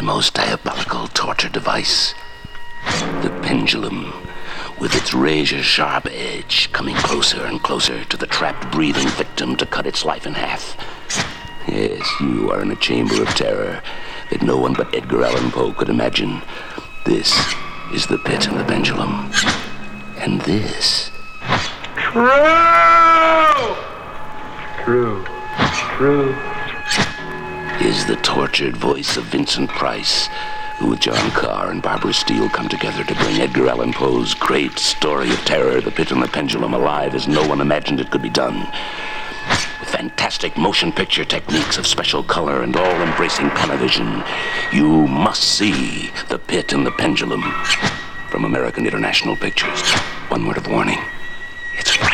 most diabolical torture device. The pendulum, with its razor-sharp edge coming closer and closer to the trapped, breathing victim to cut its life in half. Yes, you are in a chamber of terror that no one but Edgar Allan Poe could imagine. This is the Pit and the Pendulum. And this... True. is the tortured voice of Vincent Price, who with John Carr and Barbara Steele come together to bring Edgar Allan Poe's great story of terror, The Pit and the Pendulum, alive as no one imagined it could be done. With fantastic motion picture techniques of special color and all-embracing Panavision, you must see The Pit and the Pendulum from American International Pictures. One word of warning, it's